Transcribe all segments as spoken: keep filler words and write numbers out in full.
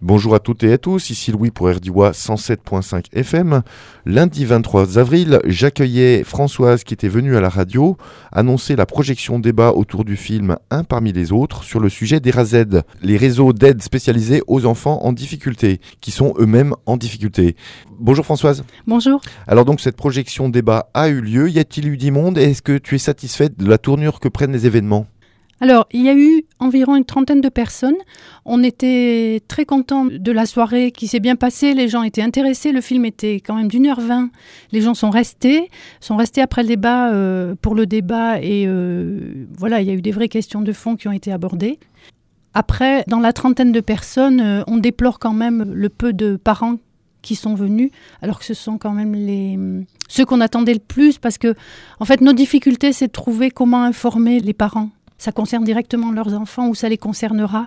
Bonjour à toutes et à tous, ici Louis pour R D W A cent sept virgule cinq F M. Lundi vingt-trois avril, j'accueillais Françoise qui était venue à la radio annoncer la projection débat autour du film Un parmi les autres sur le sujet des R A Z, les réseaux d'aide spécialisés aux enfants en difficulté, qui sont eux-mêmes en difficulté. Bonjour Françoise. Bonjour. Alors donc cette projection débat a eu lieu, y a-t-il eu du monde et est-ce que tu es satisfaite de la tournure que prennent les événements ? Alors, il y a eu environ une trentaine de personnes. On était très contents de la soirée qui s'est bien passée. Les gens étaient intéressés. Le film était quand même d'une heure vingt. Les gens sont restés, sont restés après le débat euh, pour le débat. Et euh, voilà, il y a eu des vraies questions de fond qui ont été abordées. Après, dans la trentaine de personnes, euh, on déplore quand même le peu de parents qui sont venus, alors que ce sont quand même les ceux qu'on attendait le plus. Parce que, en fait, notre difficulté, c'est de trouver comment informer les parents. Ça concerne directement leurs enfants ou ça les concernera.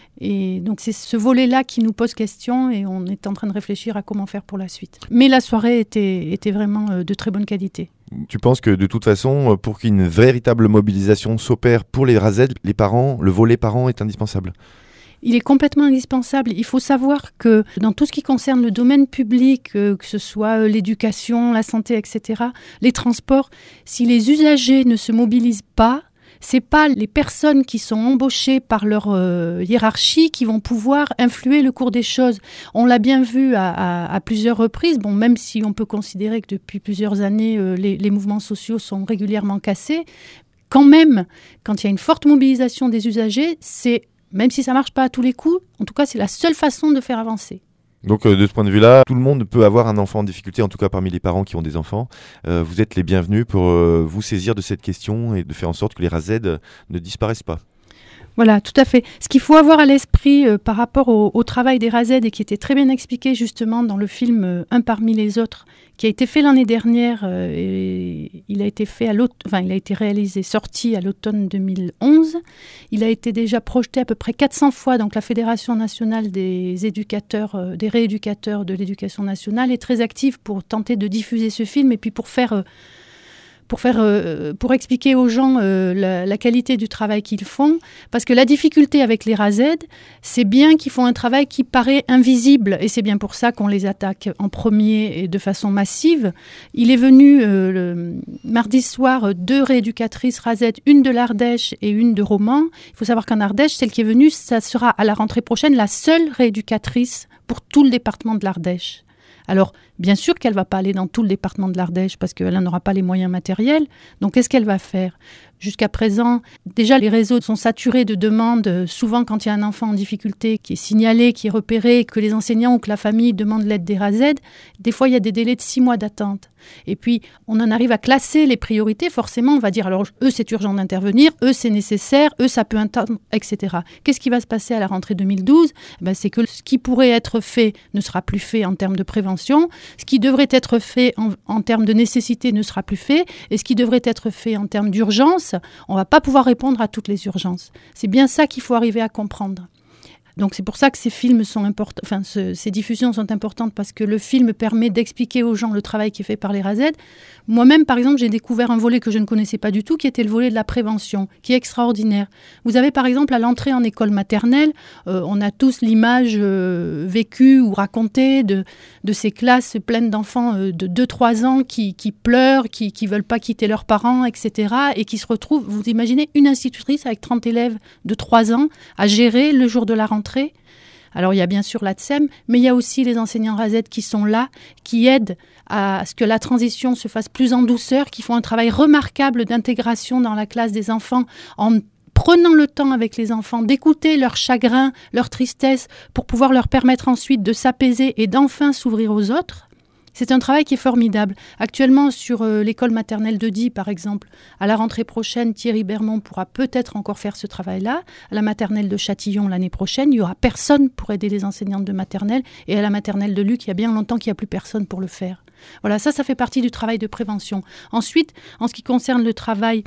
Et donc c'est ce volet-là qui nous pose question et on est en train de réfléchir à comment faire pour la suite. Mais la soirée était, était vraiment de très bonne qualité. Tu penses que de toute façon, pour qu'une véritable mobilisation s'opère pour les R A Z, les parents, le volet parents est indispensable ? Il est complètement indispensable. Il faut savoir que dans tout ce qui concerne le domaine public, euh, que ce soit l'éducation, la santé, et cetera, les transports, si les usagers ne se mobilisent pas, c'est pas les personnes qui sont embauchées par leur euh, hiérarchie qui vont pouvoir influer le cours des choses. On l'a bien vu à, à, à plusieurs reprises. Bon, même si on peut considérer que depuis plusieurs années, euh, les, les mouvements sociaux sont régulièrement cassés, quand même, quand il y a une forte mobilisation des usagers, c'est, même si ça marche pas à tous les coups, en tout cas, c'est la seule façon de faire avancer. Donc euh, de ce point de vue-là, tout le monde peut avoir un enfant en difficulté, en tout cas parmi les parents qui ont des enfants. Euh, vous êtes les bienvenus pour euh, vous saisir de cette question et de faire en sorte que les R A Z ne disparaissent pas. Voilà, tout à fait. Ce qu'il faut avoir à l'esprit euh, par rapport au, au travail des R A Z et qui était très bien expliqué justement dans le film euh, Un parmi les autres, qui a été fait l'année dernière euh, et il a été fait à l'aute... enfin, il a été réalisé, sorti à l'automne deux mille onze. Il a été déjà projeté à peu près quatre cents fois. Donc la Fédération nationale des éducateurs, euh, des rééducateurs de l'éducation nationale est très active pour tenter de diffuser ce film et puis pour faire euh, Pour, faire, euh, pour expliquer aux gens euh, la, la qualité du travail qu'ils font. Parce que la difficulté avec les R A Z, c'est bien qu'ils font un travail qui paraît invisible. Et c'est bien pour ça qu'on les attaque en premier et de façon massive. Il est venu euh, le mardi soir deux rééducatrices R A Z, une de l'Ardèche et une de Romans. Il faut savoir qu'en Ardèche, celle qui est venue, ça sera à la rentrée prochaine la seule rééducatrice pour tout le département de l'Ardèche. Alors, bien sûr qu'elle ne va pas aller dans tout le département de l'Ardèche parce qu'elle n'aura pas les moyens matériels. Donc, qu'est-ce qu'elle va faire ? Jusqu'à présent, déjà, les réseaux sont saturés de demandes. Souvent, quand il y a un enfant en difficulté qui est signalé, qui est repéré, que les enseignants ou que la famille demandent l'aide des R A Z, des fois, il y a des délais de six mois d'attente. Et puis, on en arrive à classer les priorités. Forcément, on va dire, alors, eux, c'est urgent d'intervenir, eux, c'est nécessaire, eux, ça peut attendre, et cetera. Qu'est-ce qui va se passer à la rentrée deux mille douze ? Eh ben, c'est que ce qui pourrait être fait ne sera plus fait en termes de prévention. Ce qui devrait être fait en, en termes de nécessité ne sera plus fait. Et ce qui devrait être fait en termes d'urgence, on ne va pas pouvoir répondre à toutes les urgences. C'est bien ça qu'il faut arriver à comprendre. Donc c'est pour ça que ces films sont importants, enfin ce, ces diffusions sont importantes parce que le film permet d'expliquer aux gens le travail qui est fait par les R A Z. Moi-même, par exemple, j'ai découvert un volet que je ne connaissais pas du tout, qui était le volet de la prévention, qui est extraordinaire. Vous avez par exemple à l'entrée en école maternelle, euh, on a tous l'image euh, vécue ou racontée de, de ces classes pleines d'enfants euh, de deux trois ans qui, qui pleurent, qui ne veulent pas quitter leurs parents, et cetera. Et qui se retrouvent, vous imaginez, une institutrice avec trente élèves de trois ans à gérer le jour de la rentrée. Alors, il y a bien sûr l'A T S E M, mais il y a aussi les enseignants R A Z qui sont là, qui aident à ce que la transition se fasse plus en douceur, qui font un travail remarquable d'intégration dans la classe des enfants en prenant le temps avec les enfants d'écouter leur chagrin, leur tristesse, pour pouvoir leur permettre ensuite de s'apaiser et d'enfin s'ouvrir aux autres. C'est un travail qui est formidable. Actuellement, sur euh, l'école maternelle de Die, par exemple, à la rentrée prochaine, Thierry Bermond pourra peut-être encore faire ce travail-là. À la maternelle de Châtillon, l'année prochaine, il n'y aura personne pour aider les enseignantes de maternelle. Et à la maternelle de Luc, il y a bien longtemps qu'il n'y a plus personne pour le faire. Voilà, ça, ça fait partie du travail de prévention. Ensuite, en ce qui concerne le travail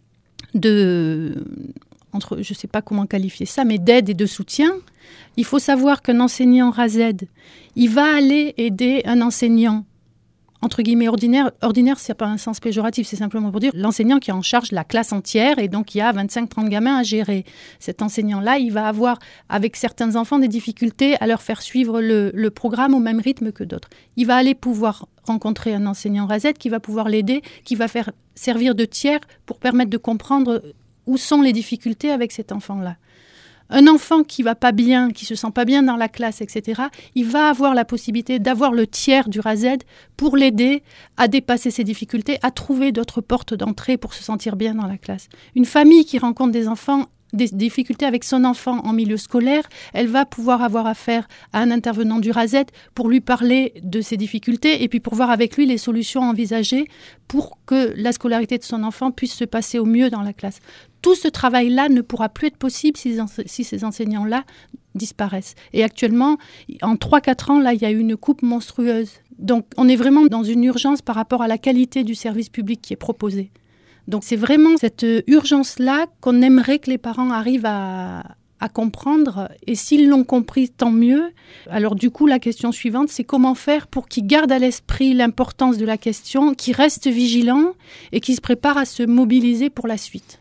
de... entre, je ne sais pas comment qualifier ça, mais d'aide et de soutien, il faut savoir qu'un enseignant R A Z, il va aller aider un enseignant entre guillemets ordinaire. Ordinaire, c'est pas un sens péjoratif, c'est simplement pour dire l'enseignant qui est en charge de la classe entière et donc il y a vingt-cinq trente gamins à gérer. Cet enseignant-là, il va avoir, avec certains enfants, des difficultés à leur faire suivre le, le programme au même rythme que d'autres. Il va aller pouvoir rencontrer un enseignant rasette qui va pouvoir l'aider, qui va faire servir de tiers pour permettre de comprendre où sont les difficultés avec cet enfant-là. Un enfant qui va pas bien, qui se sent pas bien dans la classe, et cetera, il va avoir la possibilité d'avoir le tiers du rasette pour l'aider à dépasser ses difficultés, à trouver d'autres portes d'entrée pour se sentir bien dans la classe. Une famille qui rencontre des enfants, des difficultés avec son enfant en milieu scolaire, elle va pouvoir avoir affaire à un intervenant du rasette pour lui parler de ses difficultés et puis pour voir avec lui les solutions envisagées pour que la scolarité de son enfant puisse se passer au mieux dans la classe. Tout ce travail-là ne pourra plus être possible si, si ces enseignants-là disparaissent. Et actuellement, en trois quatre ans, là, il y a eu une coupe monstrueuse. Donc, on est vraiment dans une urgence par rapport à la qualité du service public qui est proposé. Donc, c'est vraiment cette urgence-là qu'on aimerait que les parents arrivent à, à comprendre. Et s'ils l'ont compris, tant mieux. Alors, du coup, la question suivante, c'est comment faire pour qu'ils gardent à l'esprit l'importance de la question, qu'ils restent vigilants et qu'ils se préparent à se mobiliser pour la suite.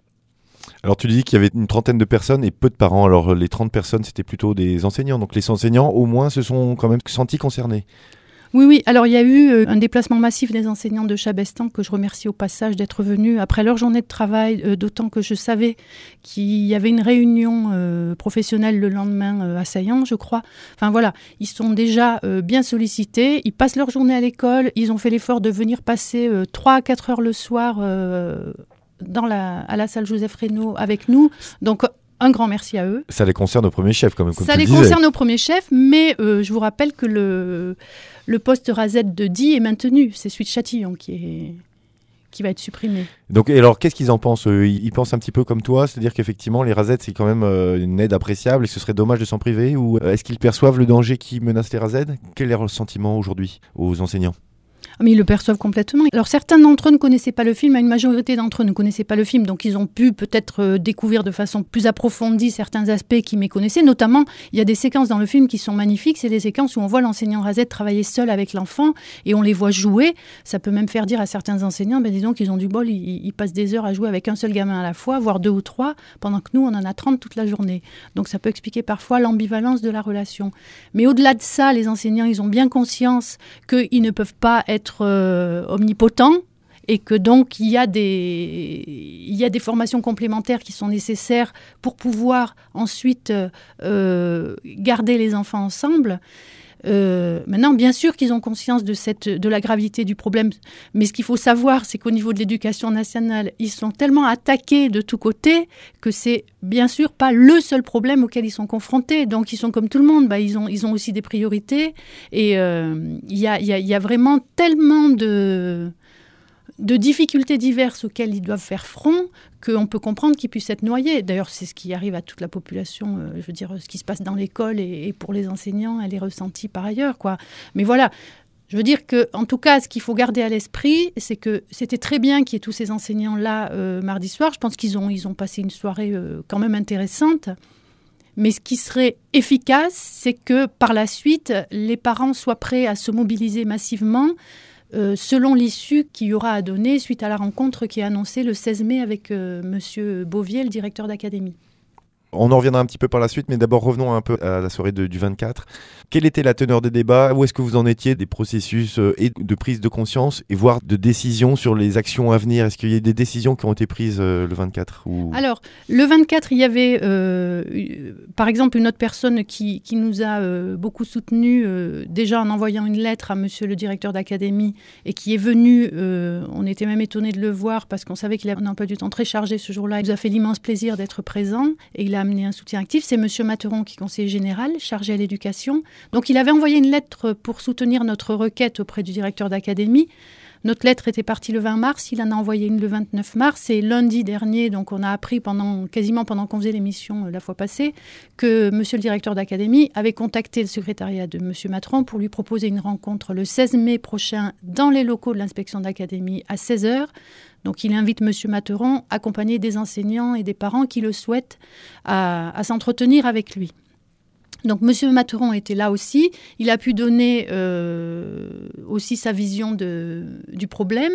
Alors tu dis qu'il y avait une trentaine de personnes et peu de parents. Alors les trente personnes, c'était plutôt des enseignants. Donc les enseignants, au moins, se sont quand même sentis concernés. Oui, oui. Alors, il y a eu un déplacement massif des enseignants de Chabestan, que je remercie au passage d'être venus après leur journée de travail, euh, d'autant que je savais qu'il y avait une réunion euh, professionnelle le lendemain euh, à Saillant, je crois. Enfin, voilà. Ils sont déjà euh, bien sollicités. Ils passent leur journée à l'école. Ils ont fait l'effort de venir passer euh, trois à quatre heures le soir euh, dans la, à la salle Joseph Reynaud avec nous. Donc, un grand merci à eux. Ça les concerne au premier chef, quand même, comme Ça tu les disais. concerne au premier chef, mais euh, je vous rappelle que le, le poste rasette de Die est maintenu. C'est celui de Châtillon qui, est, qui va être supprimé. Donc, et alors, qu'est-ce qu'ils en pensent eux ? Ils pensent un petit peu comme toi, c'est-à-dire qu'effectivement, les rasettes, c'est quand même euh, une aide appréciable et ce serait dommage de s'en priver ? Ou euh, est-ce qu'ils perçoivent le danger qui menace les rasettes ? Quel est leur sentiment aujourd'hui aux enseignants ? Mais ils le perçoivent complètement. Alors certains d'entre eux ne connaissaient pas le film, une majorité d'entre eux ne connaissaient pas le film, donc ils ont pu peut-être euh, découvrir de façon plus approfondie certains aspects qu'ils méconnaissaient. Notamment, il y a des séquences dans le film qui sont magnifiques, c'est des séquences où on voit l'enseignant rasette travailler seul avec l'enfant et on les voit jouer. Ça peut même faire dire à certains enseignants, ben disons qu'ils ont du bol, ils, ils passent des heures à jouer avec un seul gamin à la fois, voire deux ou trois, pendant que nous, on en a trente toute la journée. Donc ça peut expliquer parfois l'ambivalence de la relation. Mais au-delà de ça, les enseignants, ils ont bien conscience qu'ils ne peuvent pas être être euh, omnipotent et que donc il y a des il y a des formations complémentaires qui sont nécessaires pour pouvoir ensuite euh, garder les enfants ensemble. Euh, maintenant, bien sûr qu'ils ont conscience de, cette, de la gravité du problème, mais ce qu'il faut savoir, c'est qu'au niveau de l'éducation nationale, ils sont tellement attaqués de tous côtés que c'est bien sûr pas le seul problème auquel ils sont confrontés. Donc, ils sont comme tout le monde, bah, ils, ont, ils ont aussi des priorités. Et euh, il y a, y a, y a vraiment tellement de... de difficultés diverses auxquelles ils doivent faire front, qu'on peut comprendre qu'ils puissent être noyés. D'ailleurs, c'est ce qui arrive à toute la population. Euh, je veux dire, ce qui se passe dans l'école et, et pour les enseignants, elle est ressentie par ailleurs, quoi. Mais voilà, je veux dire que, en tout cas, ce qu'il faut garder à l'esprit, c'est que c'était très bien qu'il y ait tous ces enseignants-là euh, mardi soir. Je pense qu'ils ont, ils ont passé une soirée euh, quand même intéressante. Mais ce qui serait efficace, c'est que par la suite, les parents soient prêts à se mobiliser massivement Euh, selon l'issue qu'il y aura à donner suite à la rencontre qui est annoncée le seize mai avec euh, M. Beauvier, le directeur d'académie. On en reviendra un petit peu par la suite, mais d'abord revenons un peu à la soirée de, du vingt-quatre. Quelle était la teneur des débats ? Où est-ce que vous en étiez des processus euh, et de prise de conscience et voire de décisions sur les actions à venir ? Est-ce qu'il y a des décisions qui ont été prises euh, le vingt-quatre ou... Alors, le vingt-quatre, il y avait euh, par exemple une autre personne qui, qui nous a euh, beaucoup soutenus, euh, déjà en envoyant une lettre à monsieur le directeur d'académie et qui est venu, euh, on était même étonnés de le voir parce qu'on savait qu'il avait un emploi du temps très chargé ce jour-là. Il nous a fait l'immense plaisir d'être présent et il a amené un soutien actif. C'est monsieur Materon qui est conseiller général, chargé à l'éducation. Donc il avait envoyé une lettre pour soutenir notre requête auprès du directeur d'académie. Notre lettre était partie le vingt mars, il en a envoyé une le vingt-neuf mars et lundi dernier, donc on a appris pendant, quasiment pendant qu'on faisait l'émission euh, la fois passée, que monsieur le directeur d'académie avait contacté le secrétariat de monsieur Materon pour lui proposer une rencontre le seize mai prochain dans les locaux de l'inspection d'académie à seize heures. Donc il invite monsieur Materon, accompagné des enseignants et des parents qui le souhaitent, à, à s'entretenir avec lui. Donc, M. Materon était là aussi. Il a pu donner euh, aussi sa vision de, du problème.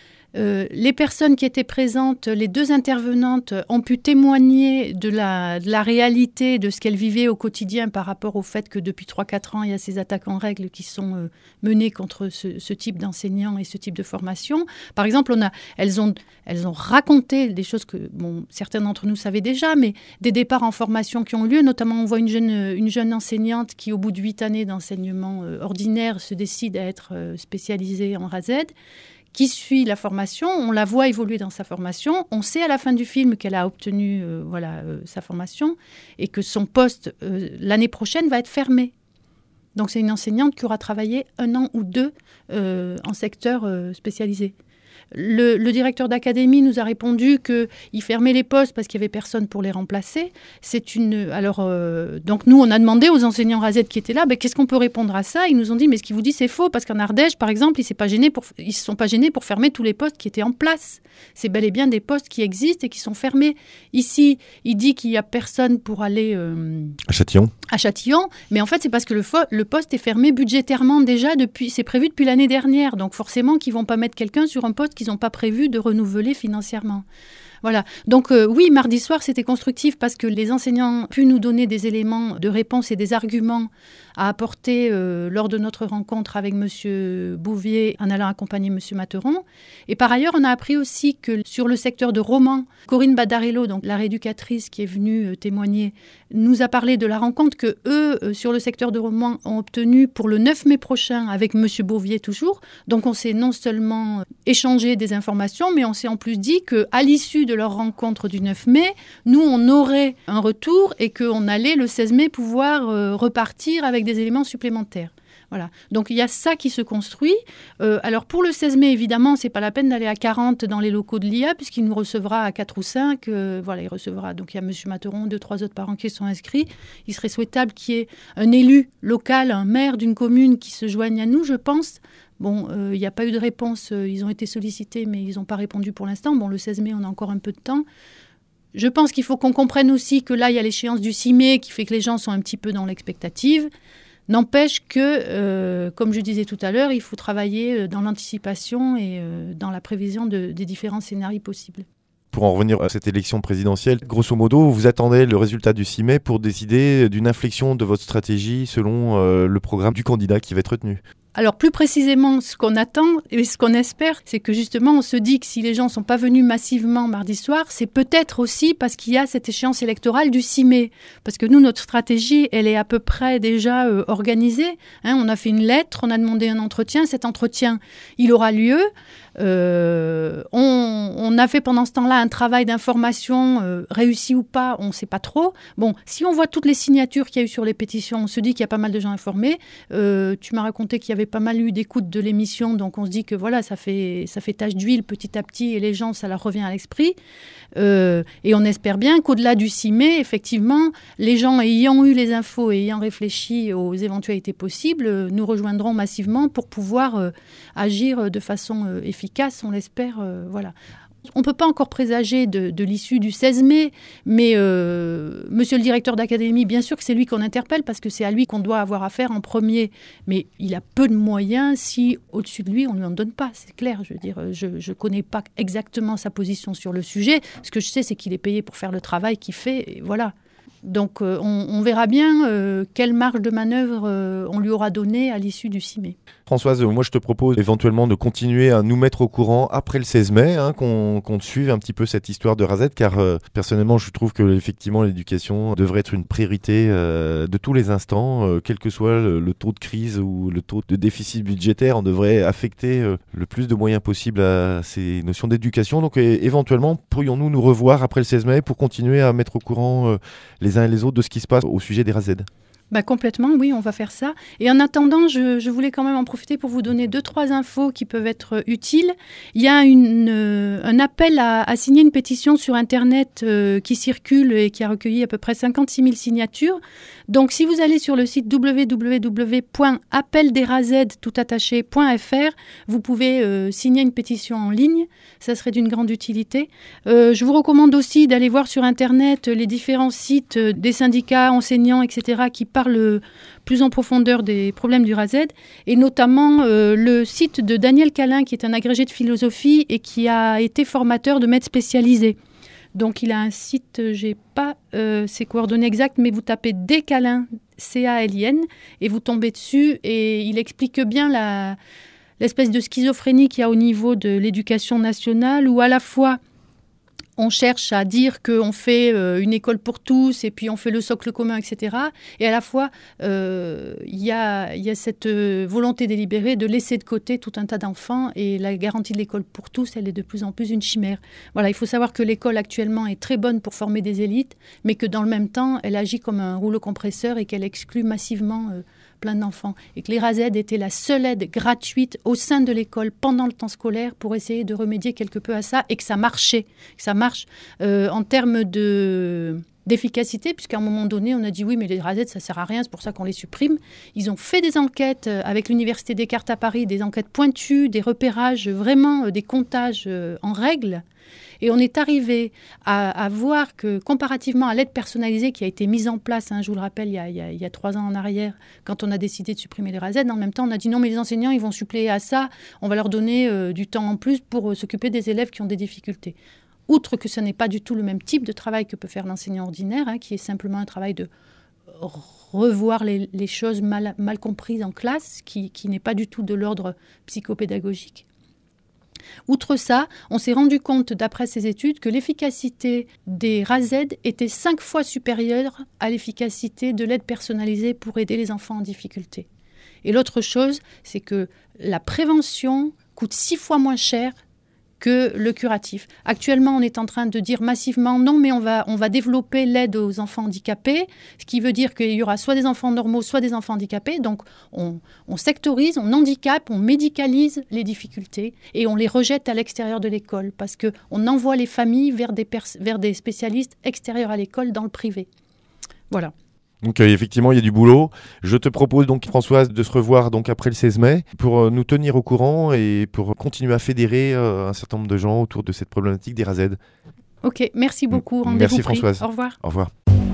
Euh, les personnes qui étaient présentes, les deux intervenantes, ont pu témoigner de la, de la réalité de ce qu'elles vivaient au quotidien par rapport au fait que depuis trois à quatre ans, il y a ces attaques en règle qui sont euh, menées contre ce, ce type d'enseignants et ce type de formation. Par exemple, on a, elles, ont, elles ont raconté des choses que bon, certains d'entre nous savaient déjà, mais des départs en formation qui ont lieu. Notamment, on voit une jeune, une jeune enseignante qui, au bout de huit années d'enseignement euh, ordinaire, se décide à être euh, spécialisée en R A Z, qui suit la formation, on la voit évoluer dans sa formation, on sait à la fin du film qu'elle a obtenu euh, voilà, euh, sa formation et que son poste euh, l'année prochaine va être fermé. Donc c'est une enseignante qui aura travaillé un an ou deux euh, en secteur euh, spécialisé. Le, le directeur d'académie nous a répondu qu'il fermait les postes parce qu'il n'y avait personne pour les remplacer. C'est une, alors, euh, donc nous, on a demandé aux enseignants R A Z qui étaient là, ben, qu'est-ce qu'on peut répondre à ça ? Ils nous ont dit, mais ce qu'il vous dit, c'est faux, parce qu'en Ardèche, par exemple, ils ne se sont pas gênés pour fermer tous les postes qui étaient en place. C'est bel et bien des postes qui existent et qui sont fermés. Ici, il dit qu'il n'y a personne pour aller... Euh, à Châtillon. À Châtillon, mais en fait, c'est parce que le, fo- le poste est fermé budgétairement déjà, depuis, c'est prévu depuis l'année dernière. Donc forcément qu'ils ne vont pas mettre quelqu'un sur un poste qu'ils n'ont pas prévu de renouveler financièrement. Voilà. Donc euh, oui, mardi soir, c'était constructif parce que les enseignants ont pu nous donner des éléments de réponse et des arguments à apporter euh, lors de notre rencontre avec M. Bouvier en allant accompagner M. Materon. Et par ailleurs, on a appris aussi que sur le secteur de Romans, Corinne Badarello, donc la rééducatrice qui est venue euh, témoigner, nous a parlé de la rencontre que eux, euh, sur le secteur de Romans, ont obtenue pour le neuf mai prochain avec M. Bouvier toujours. Donc on s'est non seulement échangé des informations, mais on s'est en plus dit qu'à l'issue de leur rencontre du neuf mai, nous, on aurait un retour et qu'on allait le seize mai pouvoir euh, repartir avec des éléments supplémentaires. Voilà. Donc, il y a ça qui se construit. Euh, alors, pour le seize mai, évidemment, ce n'est pas la peine d'aller à quarante dans les locaux de l'I A, puisqu'il nous recevra à quatre ou cinq. Euh, voilà, il recevra. Donc, il y a M. Materon, deux, trois autres parents qui sont inscrits. Il serait souhaitable qu'il y ait un élu local, un maire d'une commune qui se joigne à nous, je pense. Bon, il euh, n'y a pas eu de réponse. Ils ont été sollicités, mais ils n'ont pas répondu pour l'instant. Bon, le seize mai, on a encore un peu de temps. Je pense qu'il faut qu'on comprenne aussi que là, il y a l'échéance du six mai qui fait que les gens sont un petit peu dans l'expectative. N'empêche que, euh, comme je disais tout à l'heure, il faut travailler dans l'anticipation et euh, dans la prévision de, des différents scénarios possibles. Pour en revenir à cette élection présidentielle, grosso modo, vous attendez le résultat du six mai pour décider d'une inflexion de votre stratégie selon euh, le programme du candidat qui va être retenu. Alors plus précisément, ce qu'on attend et ce qu'on espère, c'est que justement on se dit que si les gens ne sont pas venus massivement mardi soir, c'est peut-être aussi parce qu'il y a cette échéance électorale du six mai. Parce que nous, notre stratégie, elle est à peu près déjà euh, organisée. Hein, on a fait une lettre, on a demandé un entretien. Cet entretien, il aura lieu. Euh, on, on a fait pendant ce temps-là un travail d'information, euh, réussi ou pas, on ne sait pas trop. Bon, si on voit toutes les signatures qu'il y a eu sur les pétitions, on se dit qu'il y a pas mal de gens informés. Euh, tu m'as raconté qu'il y avait pas mal eu d'écoute de l'émission, donc on se dit que voilà, ça fait, ça fait tache d'huile petit à petit et les gens, ça leur revient à l'esprit. Euh, et on espère bien qu'au-delà du six mai, effectivement, les gens ayant eu les infos et ayant réfléchi aux éventualités possibles, euh, nous rejoindront massivement pour pouvoir euh, agir de façon euh, efficace, on l'espère. Euh, voilà. On ne peut pas encore présager de, de l'issue du seize mai, mais euh, monsieur le directeur d'académie, bien sûr que c'est lui qu'on interpelle parce que c'est à lui qu'on doit avoir affaire en premier. Mais il a peu de moyens si au-dessus de lui, on ne lui en donne pas. C'est clair, je veux dire, je ne connais pas exactement sa position sur le sujet. Ce que je sais, c'est qu'il est payé pour faire le travail qu'il fait, et voilà. Donc euh, on, on verra bien euh, quelle marge de manœuvre euh, on lui aura donnée à l'issue du six mai. Françoise, moi je te propose éventuellement de continuer à nous mettre au courant après le seize mai, hein, qu'on, qu'on suive un petit peu cette histoire de R A Z, car euh, personnellement je trouve que effectivement l'éducation devrait être une priorité euh, de tous les instants, euh, quel que soit le, le taux de crise ou le taux de déficit budgétaire, on devrait affecter euh, le plus de moyens possible à ces notions d'éducation. Donc é- éventuellement, pourrions-nous nous revoir après le seize mai pour continuer à mettre au courant euh, les uns et les autres de ce qui se passe au sujet des R A Z? Bah complètement, oui, on va faire ça. Et en attendant, je, je voulais quand même en profiter pour vous donner deux, trois infos qui peuvent être utiles. Il y a une, euh, un appel à, à signer une pétition sur Internet euh, qui circule et qui a recueilli à peu près cinquante-six mille signatures. Donc, si vous allez sur le site w w w point appel des razz tout attaché point f r, vous pouvez euh, signer une pétition en ligne. Ça serait d'une grande utilité. Euh, je vous recommande aussi d'aller voir sur Internet les différents sites des syndicats, enseignants, et cetera qui parle plus en profondeur des problèmes du R A Z, et notamment euh, le site de Daniel Calin, qui est un agrégé de philosophie et qui a été formateur de maîtres spécialisés. Donc il a un site, je n'ai pas euh, ses coordonnées exactes, mais vous tapez Descalin, C A L I N, et vous tombez dessus, et il explique bien la, l'espèce de schizophrénie qu'il y a au niveau de l'éducation nationale, où à la fois on cherche à dire qu'on fait euh, une école pour tous et puis on fait le socle commun, et cetera. Et à la fois, euh, il y a, y a cette euh, volonté délibérée de laisser de côté tout un tas d'enfants, et la garantie de l'école pour tous, elle est de plus en plus une chimère. Voilà, il faut savoir que l'école actuellement est très bonne pour former des élites, mais que dans le même temps, elle agit comme un rouleau compresseur et qu'elle exclut massivement euh, plein d'enfants. Et que les R A Z étaient la seule aide gratuite au sein de l'école pendant le temps scolaire pour essayer de remédier quelque peu à ça, et que ça marchait, que ça marche euh, en termes de, d'efficacité, puisqu'à un moment donné, on a dit oui, mais les R A Z, ça ne sert à rien, c'est pour ça qu'on les supprime. Ils ont fait des enquêtes avec l'Université Descartes à Paris, des enquêtes pointues, des repérages, vraiment des comptages en règle. Et on est arrivé à, à voir que, comparativement à l'aide personnalisée qui a été mise en place, hein, je vous le rappelle, il y, a, il, y a, il y a trois ans en arrière, quand on a décidé de supprimer les R A Z, en même temps, on a dit non, mais les enseignants, ils vont suppléer à ça, on va leur donner euh, du temps en plus pour euh, s'occuper des élèves qui ont des difficultés. Outre que ce n'est pas du tout le même type de travail que peut faire l'enseignant ordinaire, hein, qui est simplement un travail de revoir les, les choses mal, mal comprises en classe, qui, qui n'est pas du tout de l'ordre psychopédagogique. Outre ça, on s'est rendu compte, d'après ces études, que l'efficacité des R A Z était cinq fois supérieure à l'efficacité de l'aide personnalisée pour aider les enfants en difficulté. Et l'autre chose, c'est que la prévention coûte six fois moins cher que le curatif. Actuellement, on est en train de dire massivement non, mais on va, on va développer l'aide aux enfants handicapés, ce qui veut dire qu'il y aura soit des enfants normaux, soit des enfants handicapés. Donc, on, on sectorise, on handicape, on médicalise les difficultés et on les rejette à l'extérieur de l'école parce qu'on envoie les familles vers des, pers- vers des spécialistes extérieurs à l'école dans le privé. Voilà. Donc euh, effectivement, il y a du boulot. Je te propose donc, Françoise, de se revoir donc après le seize mai pour euh, nous tenir au courant et pour continuer à fédérer euh, un certain nombre de gens autour de cette problématique des R A Z. Ok, merci beaucoup. Rendez-vous Merci pris. Françoise. Au revoir. Au revoir.